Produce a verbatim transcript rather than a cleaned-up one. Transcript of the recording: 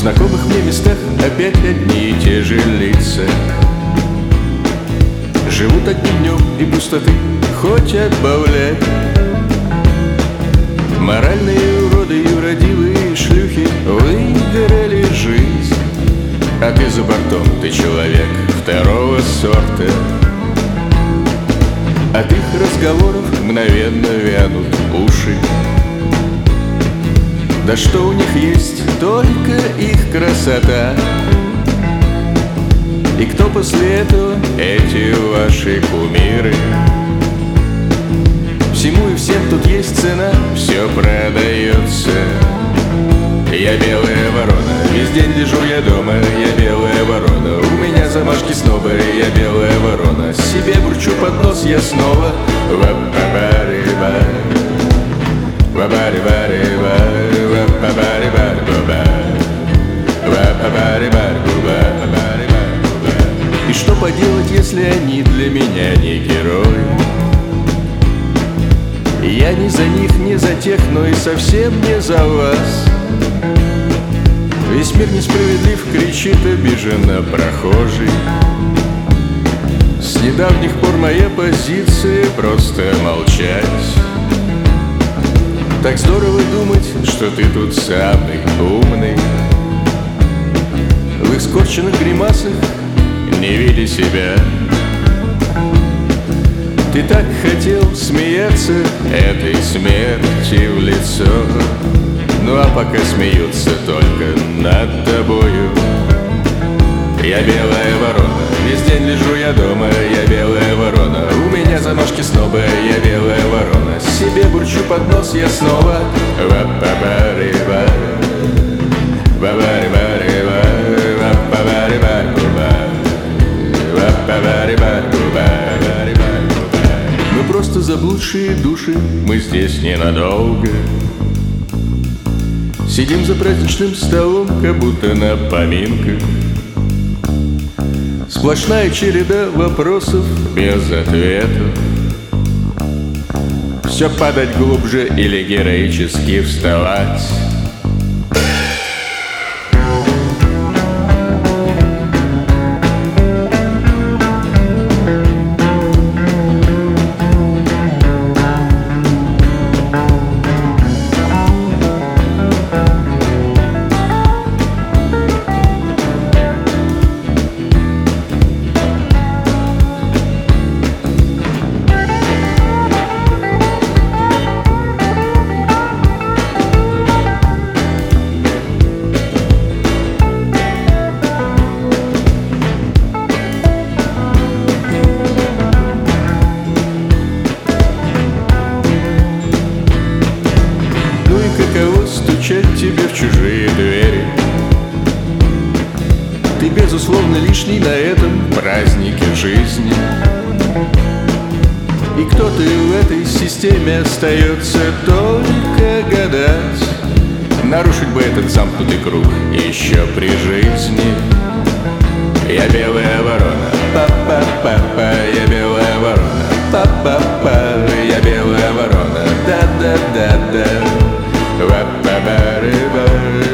знакомых мне местах опять одни и те же лица. Живут одним днем и пустоты хоть отбавляй. Моральные уроды, юродивые шлюхи выиграли жизнь. А ты за бортом, ты человек второго сорта. От их разговоров мгновенно вянут уши. Да что у них есть, только их красота. И кто после этого эти ваши кумиры? Всему и всем тут есть цена, все продается. Я белая ворона, весь день лежу я дома. Я белая ворона, у меня замашки сноба. Я белая ворона, себе бурчу под нос я снова. Ва-ба-ба-ри-ба, ва-ба-ри-ба-ри-ба, ва-ба-ба-ри-ба-ри-ба, ва-ба-ба-ри-ба-ри-ба. И что поделать, если они для меня не герои? Я не за них, не за тех, но и совсем не за вас. Весь мир несправедлив, кричит обиженно прохожий. С недавних пор моя позиция просто молчать. Так здорово думать, что ты тут самый умный. В их скорченных гримасах не види себя. Ты так хотел смеяться этой смерти в лицо. Ну а пока смеются только над тобою. Я белая ворона, весь день лежу я дома. Я белая ворона, у меня замашки сноба. Я белая ворона, себе бурчу под нос я снова. Ва-ба-ба-ри-ба, ба-ба-ри-ба-ри-ба, ва-ба-ба-ри-ба-ри-ба, ва-ба-ба-ри-ба-ри-ба. Мы просто заблудшие души, мы здесь ненадолго. Сидим за праздничным столом, как будто на поминках. Сплошная череда вопросов без ответов. Все падать глубже или героически вставать. Стучать тебе в чужие двери. Ты безусловно лишний на этом празднике жизни. И кто ты в этой системе остается только гадать. Нарушить бы этот замкнутый круг еще при жизни. Я белая ворона, па-па-па-па. Я белая ворона, па-па-па. Я белая ворона, да-да-да-да. Ba-ba-ba-ba-ba.